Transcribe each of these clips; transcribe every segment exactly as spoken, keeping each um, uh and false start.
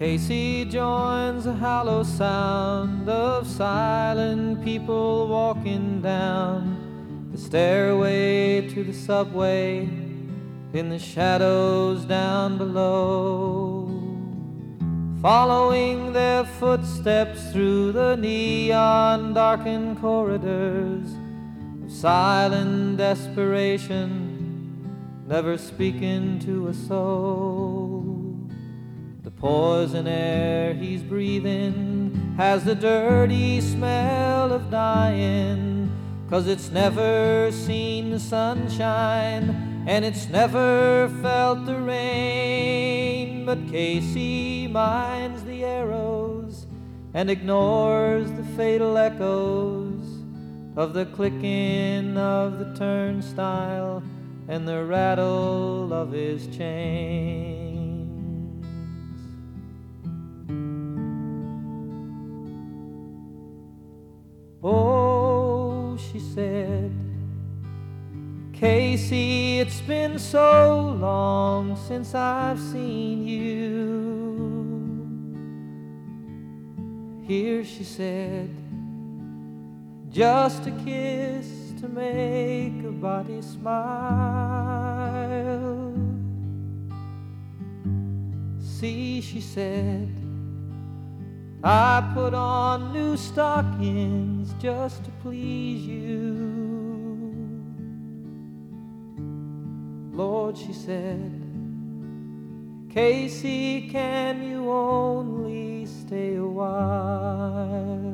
Casey joins the hollow sound of silent people walking down the stairway to the subway in the shadows down below, following their footsteps through the neon darkened corridors of silent desperation, never speaking to a soul. The poison air he's breathing has the dirty smell of dying, 'cause it's never seen the sunshine and it's never felt the rain. But Casey minds the arrows and ignores the fatal echoes of the clicking of the turnstile and the rattle of his chains. Oh, she said, Casey, it's been so long since I've seen you. Here, she said, just a kiss to make a body smile. See, she said, I put on new stockings just to please you. Lord, she said, Casey, can you only stay a while?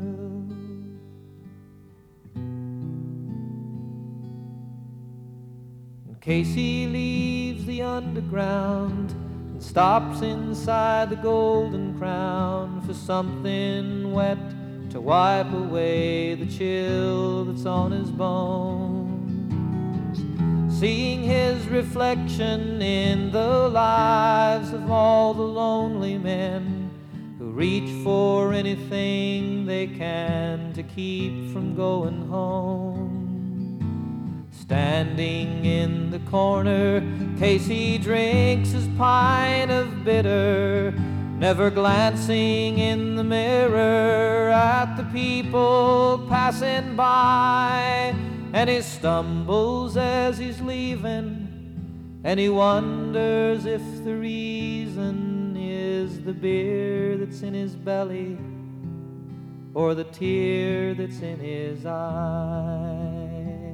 And Casey leaves the underground and stops inside the Golden Crown for something wet to wipe away the chill that's on his bones. Seeing his reflection in the lives of all the lonely men who reach for anything they can to keep from going home. Standing in the corner, Casey drinks his pint of bitter, never glancing in the mirror at the people passing by. And he stumbles as he's leaving, and he wonders if the reason is the beer that's in his belly or the tear that's in his eye.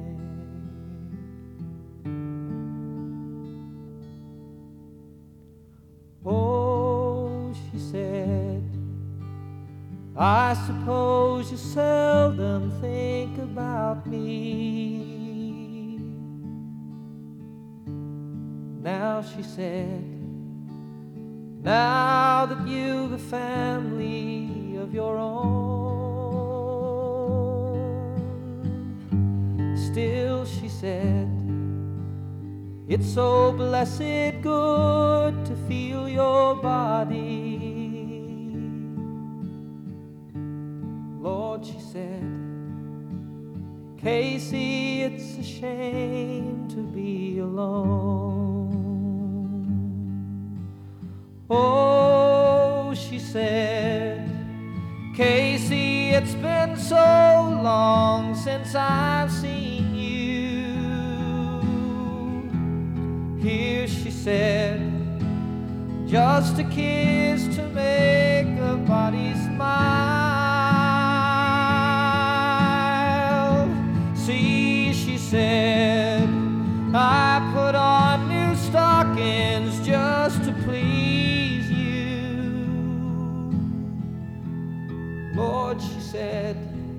Oh, she said, I suppose you seldom think about me. Now, she said, now that you've a family of your own. Still, she said, it's so blessed good to feel your body. Lord, she said, Casey, it's a shame to be alone. Oh, she said, Casey, it's been so long since I've seen you. Here, she said, just a kiss to make a body smile. See, she said, I put on new stockings just to please you. Lord, she said,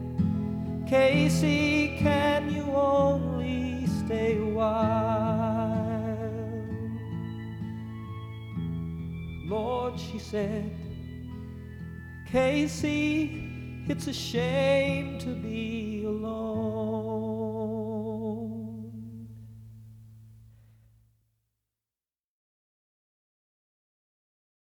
Casey, can you only stay a while? Lord, she said, Casey, it's a shame to be alone.